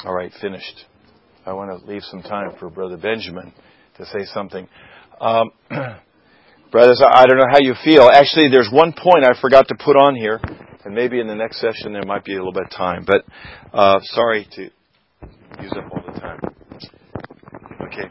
All right, finished. I want to leave some time for Brother Benjamin to say something. Brothers, I don't know how you feel. Actually, there's one point I forgot to put on here, and maybe in the next session there might be a little bit of time. But sorry to use up all the time. Okay.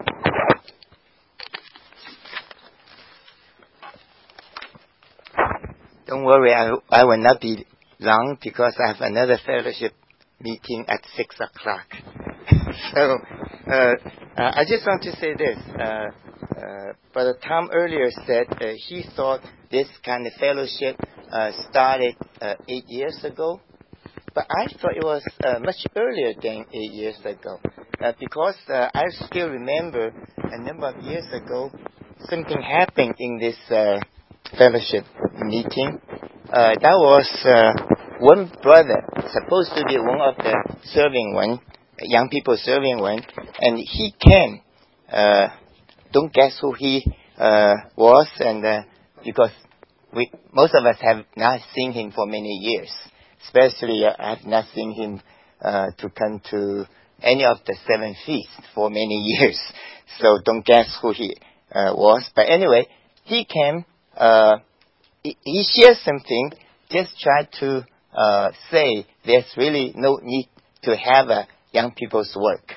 Don't worry, I will not be long because I have another fellowship meeting at 6 o'clock. So, I just want to say this. Brother Tom earlier said he thought this kind of fellowship started 8 years ago. But I thought it was much earlier than 8 years ago. Because I still remember a number of years ago, something happened in this fellowship meeting. That was one brother, supposed to be one of the serving one, young people serving one, and he came. Don't guess who he was, and because most of us have not seen him for many years. Especially, I have not seen him to come to any of the 7 feasts for many years. So don't guess who he was. But anyway, he came. He shared something. Just tried to say there's really no need to have a young people's work.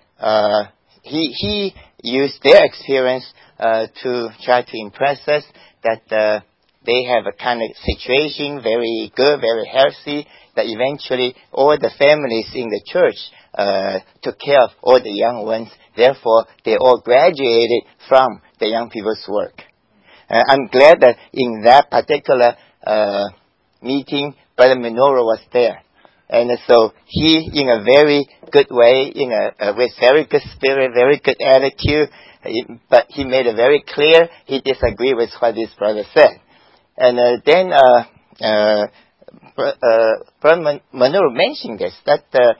He used their experience to try to impress us that they have a kind of situation, very good, very healthy, that eventually all the families in the church took care of all the young ones. Therefore, they all graduated from the young people's work. I'm glad that in that particular meeting, Brother Minoru was there. And so he, in a very good way, with very good spirit, very good attitude, but he made it very clear he disagreed with what this brother said. And then Brother Minoru mentioned this, that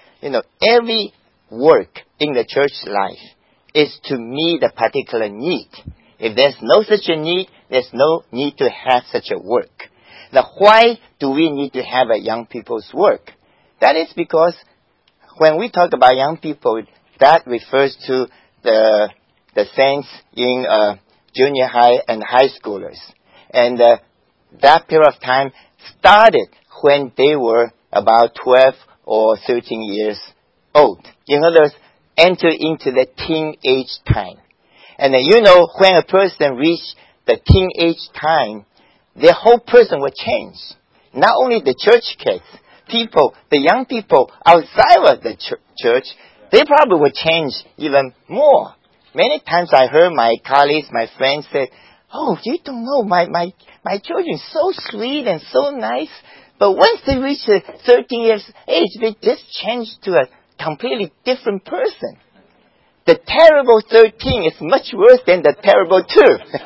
every work in the church life is to meet a particular need. If there's no such a need, there's no need to have such a work. Now, why do we need to have a young people's work? That is because when we talk about young people, that refers to the saints in junior high and high schoolers. And that period of time started when they were about 12 or 13 years old. In other words, enter into the teenage time. And when a person reaches the teenage time, their whole person will change. Not only the church kids, the young people outside of the church, they probably will change even more. Many times I heard my colleagues, my friends say, "Oh, you don't know, my children so sweet and so nice, but once they reach 13 years age, they just change to a completely different person." The terrible 13 is much worse than the terrible 2.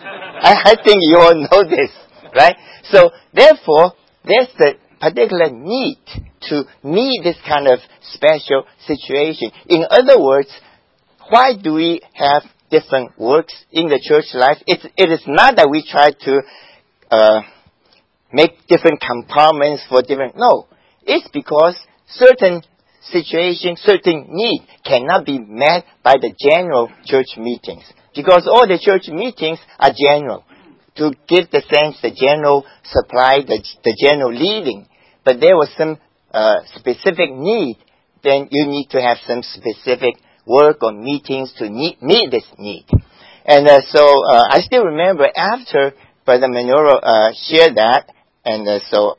I think you all know this, right? So, therefore, there's the particular need to meet this kind of special situation. In other words, why do we have different works in the church life? It is not that we try to make different compartments for different... No, it's because certain situation, certain need cannot be met by the general church meetings. Because all the church meetings are general. To give the saints the general supply, the general leading. But there was some specific need, then you need to have some specific work or meetings to meet this need. And so I still remember after Brother Minoru shared that, and so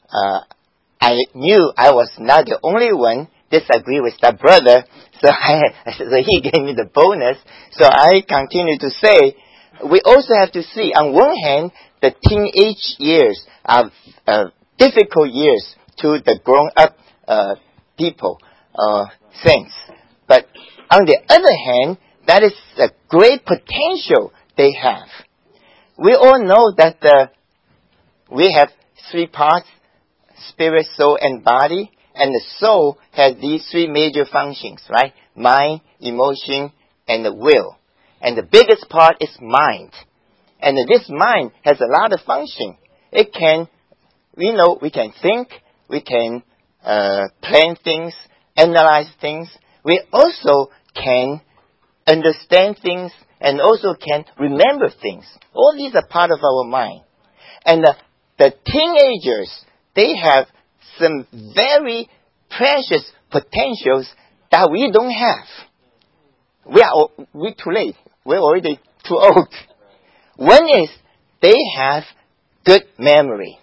I knew I was not the only one disagree with that brother, so he gave me the bonus. So I continue to say, we also have to see, on one hand, the teenage years are difficult years to the grown-up people, saints. But on the other hand, that is a great potential they have. We all know that we have 3 parts, spirit, soul, and body. And the soul has these 3 major functions, right? Mind, emotion, and the will. And the biggest part is mind. And this mind has a lot of function. It can, we can think, we can plan things, analyze things. We also can understand things and also can remember things. All these are part of our mind. And the teenagers, they have some very precious potentials that we don't have. We're too late. We're already too old. One is they have good memory.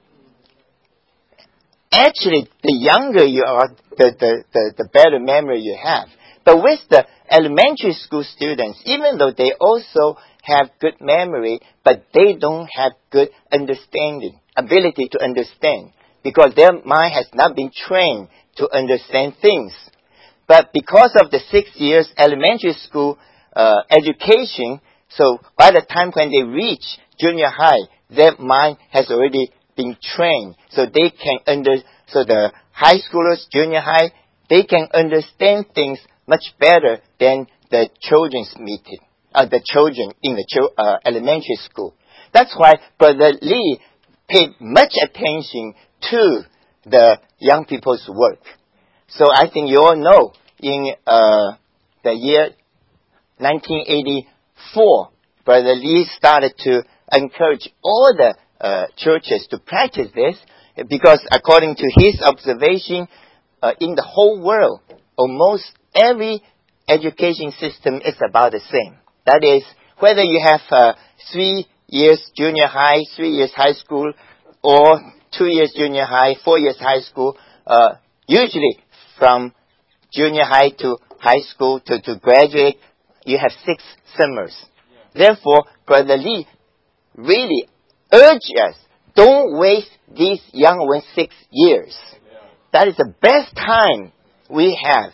Actually, the younger you are, the better memory you have. But with the elementary school students, even though they also have good memory, but they don't have good understanding, ability to understand, because their mind has not been trained to understand things. But because of the 6 years elementary school education, so by the time when they reach junior high, their mind has already been trained. So they can so the high schoolers, junior high, they can understand things much better than the children's meeting, the children in the elementary school. That's why Brother Lee paid much attention to the young people's work. So I think you all know in the year 1984, Brother Lee started to encourage all the churches to practice this, because according to his observation, in the whole world, almost every education system is about the same. That is, whether you have 3 years junior high, 3 years high school, or 2 years junior high, 4 years high school, usually from junior high to high school to graduate, you have 6 summers. Therefore, Brother Lee really urged us, don't waste these young ones 6 years. That is the best time we have.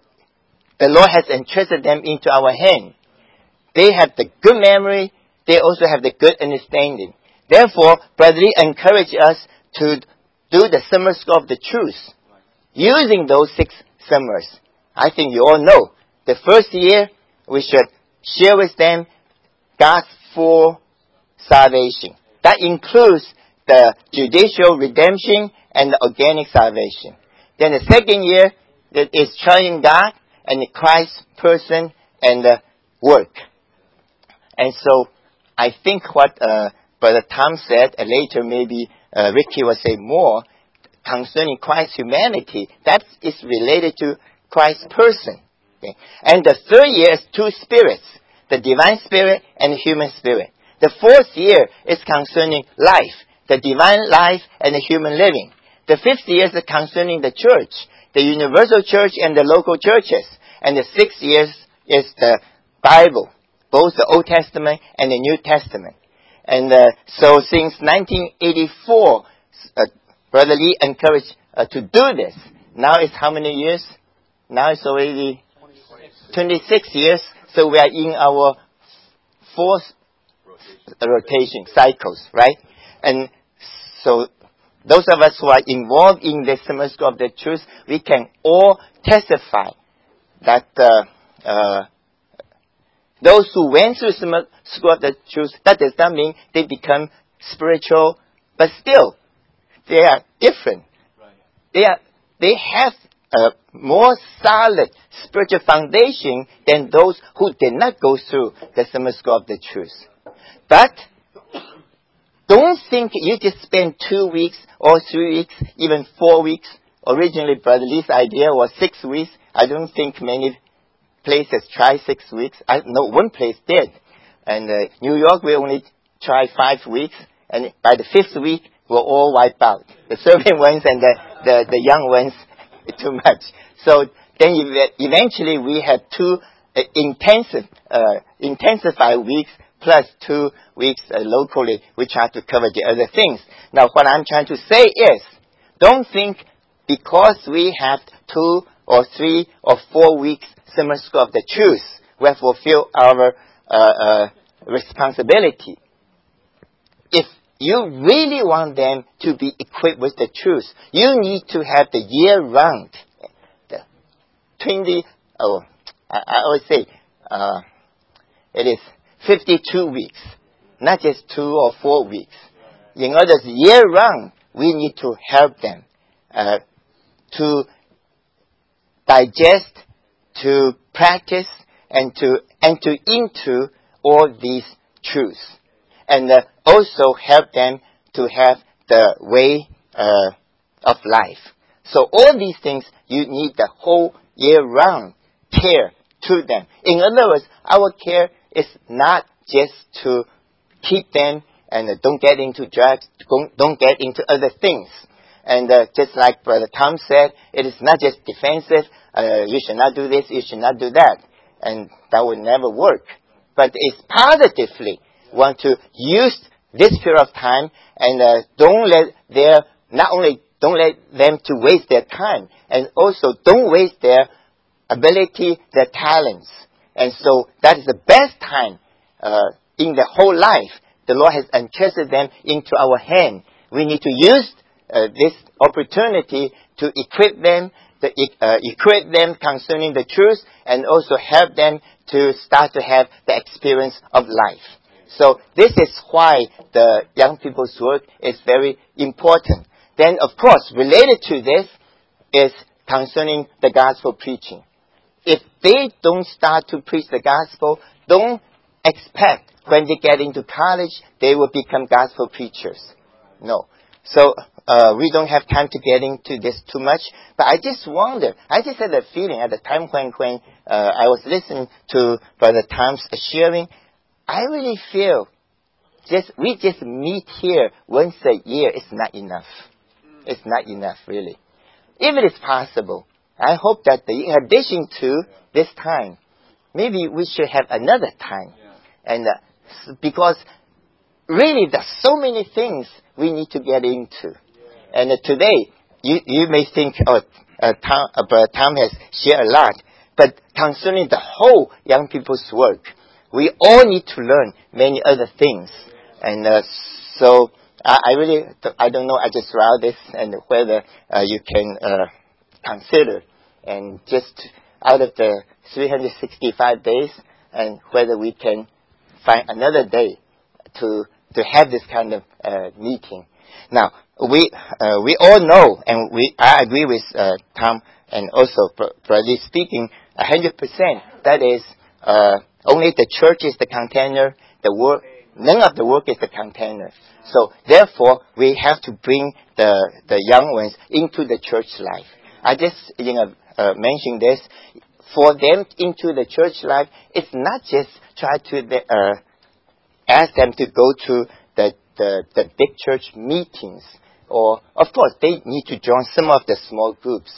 The Lord has entrusted them into our hand. They have the good memory. They also have the good understanding. Therefore, Brother Lee encouraged us to do the summer school of the truth, using those 6 summers. I think you all know. The first year, we should share with them God's full salvation. That includes the judicial redemption and the organic salvation. Then the second year, that is trying God and Christ's person and the work. And so, I think what Brother Tom said, and later maybe Ricky will say more, concerning Christ's humanity, that is related to Christ's person. Okay? And the third year is 2 spirits, the divine spirit and the human spirit. The fourth year is concerning life, the divine life and the human living. The 5th year is concerning the church, the universal church and the local churches. And the 6th year is the Bible, both the Old Testament and the New Testament. And so since 1984, Brother Lee encouraged to do this. Now it's how many years? Now it's already 26 years. So we are in our 4th rotation cycles, right? And so those of us who are involved in the Summer School of the Truth, we can all testify that those who went through Summer School of the Truth, that does not mean they become spiritual, but still, they are different. They have a more solid spiritual foundation than those who did not go through the Summer School of the Truth. But don't think you just spend 2 weeks or 3 weeks, even 4 weeks. Originally, Brother Lee's idea was 6 weeks. I don't think many places try 6 weeks. I know one place did. And New York, we only tried 5 weeks. And by the 5th week, we're all wiped out. The serving ones and the young ones, too much. So then eventually we had 2 intensified weeks plus 2 weeks locally, we try to cover the other things. Now, what I'm trying to say is, don't think because we have 2 or 3 or 4 weeks Summer School of the Truth, we have fulfilled our responsibility. If you really want them to be equipped with the truth, you need to have the year-round, I always say, it is 52 weeks, not just 2 or 4 weeks. In other words, year-round, we need to help them to digest, to practice, and to enter into all these truths. And also help them to have the way of life. So all these things, you need the whole year-round care to them. In other words, our care is not just to keep them and don't get into drugs, don't get into other things. And just like Brother Tom said, it is not just defensive, you should not do this, you should not do that. And that would never work. But it's positively want to use this period of time and don't let them to waste their time, and also don't waste their ability, their talents. And so that is the best time in the whole life. The Lord has entrusted them into our hand. We need to use this opportunity to equip them concerning the truth, and also help them to start to have the experience of life. So this is why the young people's work is very important. Then, of course, related to this is concerning the gospel preaching. If they don't start to preach the gospel, don't expect when they get into college, they will become gospel preachers. No. So, we don't have time to get into this too much, but I just wonder, I just had a feeling at the time when I was listening to Brother Tom's sharing, I really feel we just meet here once a year is not enough. It's not enough, really. If it is possible, I hope that in addition to this time, maybe we should have another time. And because really there's so many things we need to get into. And today, you may think, Tom has shared a lot, but concerning the whole young people's work, we all need to learn many other things. And so I don't know, I just wrote this, and whether you can consider, and just out of the 365 days, and whether we can find another day to have this kind of meeting. Now, we all know, and I agree with Tom, and also broadly speaking, 100%. That is, only the church is the container. The work, none of the work is the container. So therefore, we have to bring the young ones into the church life. I just mentioned this. For them into the church life, it's not just try to ask them to go to the big church meetings, or of course they need to join some of the small groups.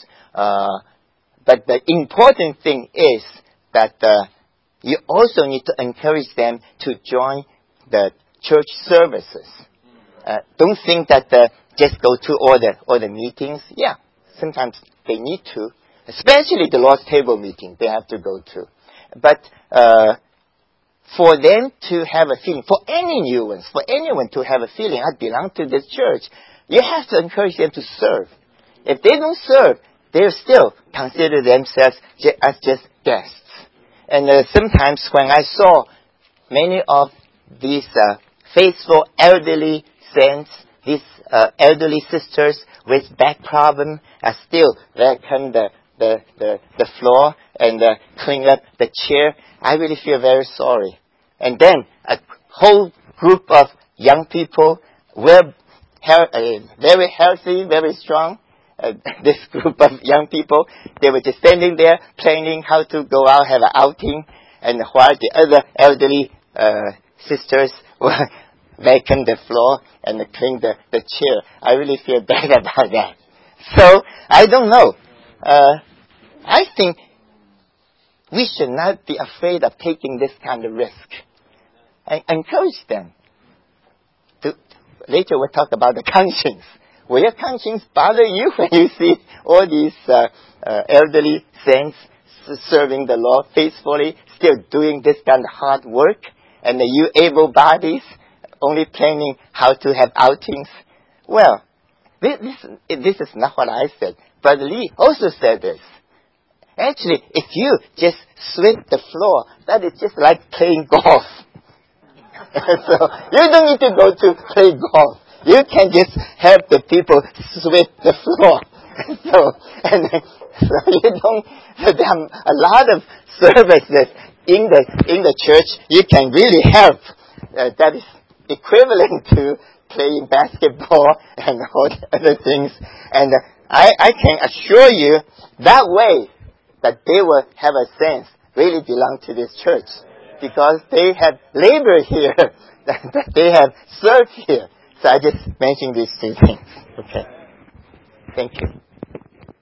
But the important thing is that you also need to encourage them to join the church services. Don't think that just go to all the meetings. Yeah, sometimes they need to, especially the Lord's Table meeting, they have to go to. But for them to have a feeling, for any new ones, for anyone to have a feeling, I belong to this church, you have to encourage them to serve. If they don't serve, they still consider themselves as just guests. And sometimes when I saw many of these faithful elderly saints, these elderly sisters with back problem, are still vacuum the floor and clean up the chair, I really feel very sorry. And then a whole group of young people were very healthy, very strong. This group of young people, they were just standing there planning how to go out, have an outing, and while the other elderly sisters were vacuum the floor and clean the chair. I really feel bad about that. So, I don't know. I think we should not be afraid of taking this kind of risk. I encourage them. Later we'll talk about the conscience. Will your conscience bother you when you see all these elderly saints serving the Lord faithfully, still doing this kind of hard work, and you able bodies only planning how to have outings? Well, this is not what I said. Brother Lee also said this. Actually, if you just sweep the floor, that is just like playing golf. So, you don't need to go to play golf. You can just help the people sweep the floor. so you don't. There are a lot of services in the church you can really help. That is equivalent to playing basketball and all the other things. And I can assure you that way that they will have a sense really belong to this church because they have labored here, that they have served here. So I just mentioned these two things. Okay. Thank you.